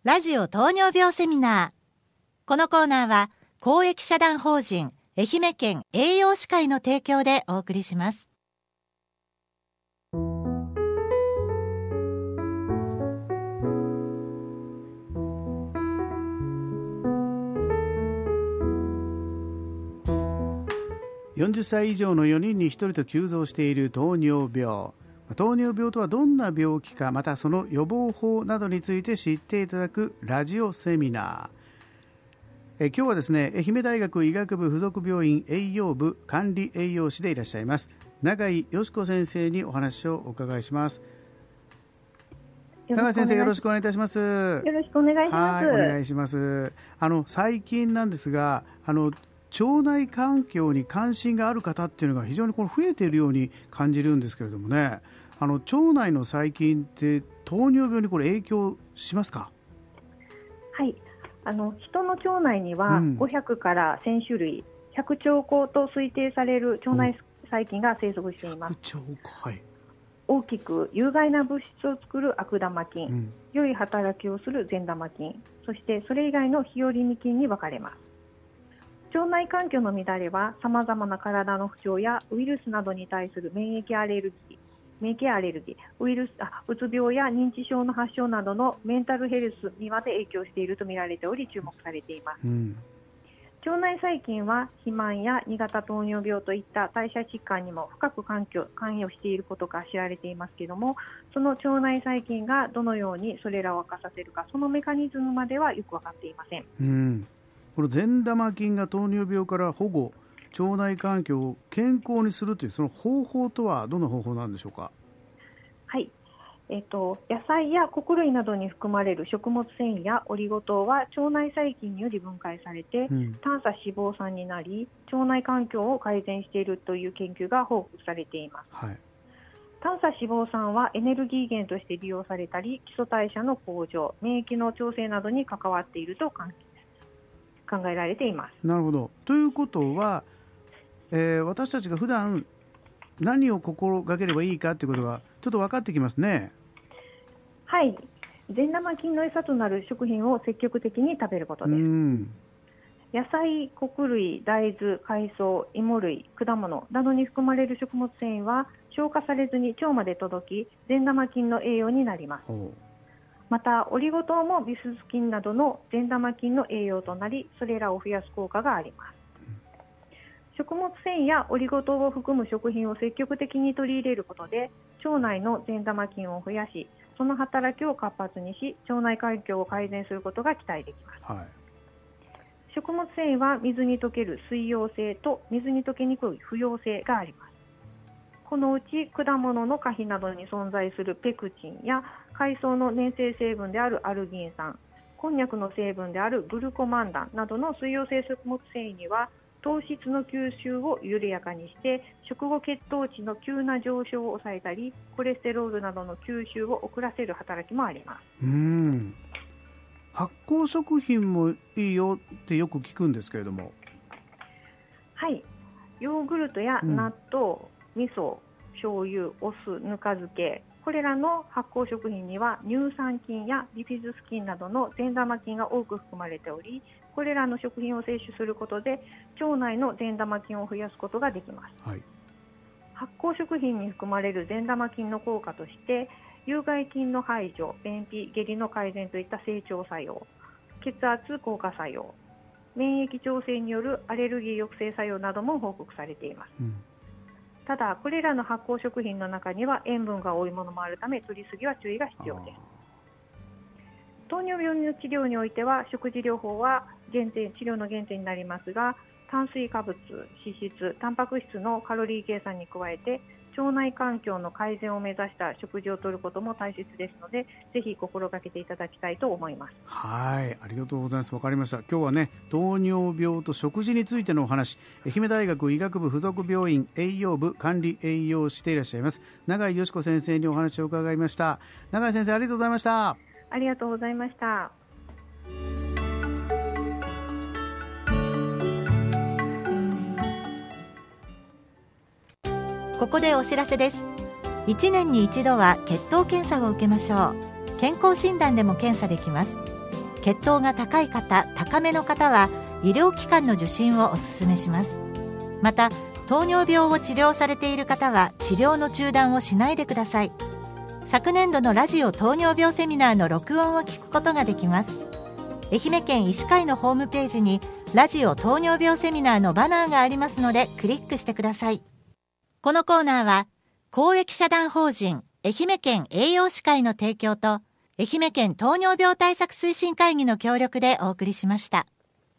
ラジオ糖尿病セミナー。このコーナーは公益社団法人愛媛県栄養士会の提供でお送りします。 40歳以上の4人に1人と急増している糖尿病。糖尿病とはどんな病気か、またその予防法などについて知っていただくラジオセミナー。今日はですね、愛媛大学医学部附属病院栄養部管理栄養士でいらっしゃいます永井よし子先生にお話をお伺いします。永井先生、よろしくお願いいたします。 よろしくお願いします。 はい、お願いします。最近なんですが、腸内環境に関心がある方っていうのが非常に増えているように感じるんですけれどもね、腸内の細菌って糖尿病に影響しますか？ はい、人の腸内には500から1000種類、100兆個と推定される腸内細菌が生息しています。 100兆個、はい。 大きく有害な物質を作る悪玉菌、良い働きをする善玉菌、そしてそれ以外の日和見菌に分かれます。腸内環境の乱れはさまざまな体の不調やウイルスなどに対する免疫アレルギー、うつ病や認知症の発症などのメンタルヘルスにまで影響していると見られており、注目されています。腸内細菌は肥満や2型糖尿病といった代謝疾患にも深く関与していることが知られていますけれども、その腸内細菌がどのようにそれらを悪化させるか、そのメカニズムまではよく分かっていません。 この善玉菌が糖尿病から保護、腸内環境を健康にするというその方法とはどんな方法なんでしょうか？ はい、野菜や穀類などに含まれる食物繊維やオリゴ糖は腸内細菌により分解されて、短鎖脂肪酸になり腸内環境を改善しているという研究が報告されています。短鎖脂肪酸はエネルギー源として利用されたり、基礎代謝の向上、免疫の調整などに関わっていると考えられています。 なるほど。ということは、私たちが普段何を心がければいいかということがちょっと分かってきますね。 はい、善玉菌の餌となる食品を積極的に食べることです。野菜、穀類、大豆、海藻、芋類、果物などに含まれる食物繊維は消化されずに腸まで届き、善玉菌の栄養になります。またオリゴ糖もビス菌などの善玉菌の栄養となり、それらを増やす効果があります。食物繊維やオリゴ糖を含む食品を積極的に取り入れることで、腸内の善玉菌を増やし、その働きを活発にし、腸内環境を改善することが期待できます。食物繊維は水に溶ける水溶性と水に溶けにくい不溶性があります。このうち果物の果皮などに存在するペクチンや海藻の粘性成分であるアルギン酸、こんにゃくの成分であるグルコマンダンなどの水溶性食物繊維には糖質の吸収を緩やかにして食後血糖値の急な上昇を抑えたり、コレステロールなどの吸収を遅らせる働きもあります。 発酵食品もいいよってよく聞くんですけれども。 はい、ヨーグルトや納豆、味噌、醤油、お酢、ぬか漬け、これらの発酵食品には乳酸菌やリピズス菌などの善玉菌が多く含まれており、これらの食品を摂取することで腸内の善玉菌を増やすことができます。発酵食品に含まれる善玉菌の効果として、有害菌の排除、便秘、下痢の改善といった整腸作用、血圧降下作用、免疫調整によるアレルギー抑制作用なども報告されています。ただ、これらの発酵食品の中には塩分が多いものもあるため、取りすぎは注意が必要です。糖尿病の治療においては食事療法は治療の原点になりますが、炭水化物、脂質、タンパク質のカロリー計算に加えて腸内環境の改善を目指した食事をとることも大切ですので、ぜひ心がけていただきたいと思います。 はい、ありがとうございます。わかりました。今日はね、糖尿病と食事についてのお話、愛媛大学医学部附属病院栄養部管理栄養士でいらっしゃいます永井よし子先生にお話を伺いました。永井先生、ありがとうございました。 ありがとうございました。 ここでお知らせです。1年に一度は血糖検査を受けましょう。健康診断でも検査できます。 血糖が高い方、高めの方は医療機関の受診をお勧めします。また糖尿病を治療されている方は治療の中断をしないでください。昨年度のラジオ糖尿病セミナーの録音を聞くことができます。愛媛県医師会のホームページにラジオ糖尿病セミナーのバナーがありますのでクリックしてください。このコーナーは公益社団法人愛媛県栄養士会の提供と愛媛県糖尿病対策推進会議の協力でお送りしました。